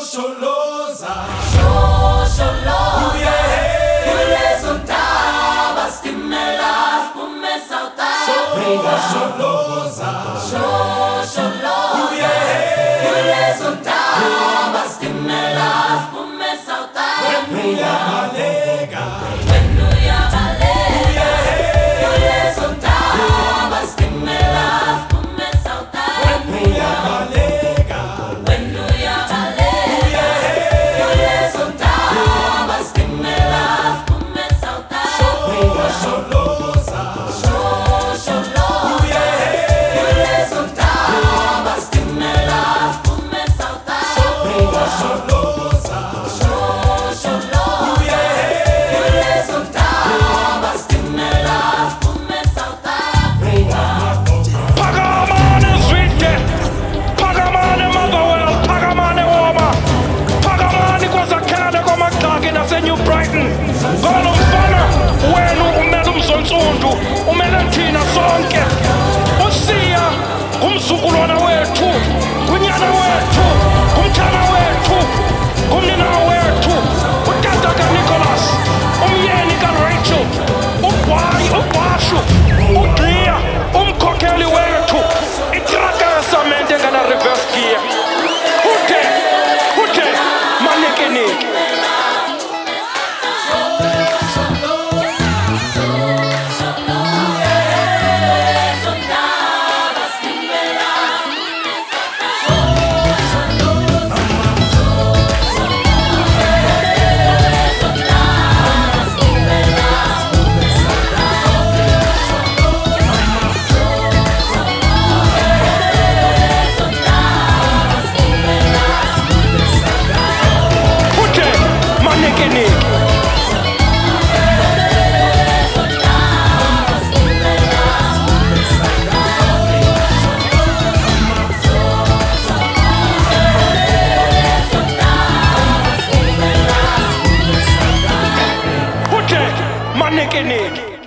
Shosholoza, Shosholoza, kulezo ntaba stimela spume South Africa. Shosholoza, Shosholoza, kulezo ntaba stimela spume South Africa. Malega, Wenu yabaleka, kulezo ntaba stimela spume South Africa. Malega, Wenu yabaleka, kulezo ntaba stimela spume South Africa. Shosholoza, Shosholoza, kulezo ntaba stimela spume South Africa. Shosholoza, Shosholoza, kulezo ntaba stimela spume South Africa. Pagamane zwide, Pagamane Motherwell, Pagamane Woma, Pagamane kwaZakhele kwaMagxaki naseNew Brighton. Ngolo mfana wenu umele umzonsundu, umele thina sonke. Usiya ngumzukulwana wethu, kunyana wethu, kumthana wethu, kumnina wethu, utata kaNicholas, umyeni kaRachel, uBhashu, uGcea, umkhokheli wethu, itraka yesamente engana reverse gear. Uthe, manekeneke. Uthe, manekeneke. Uthe, manekeneke.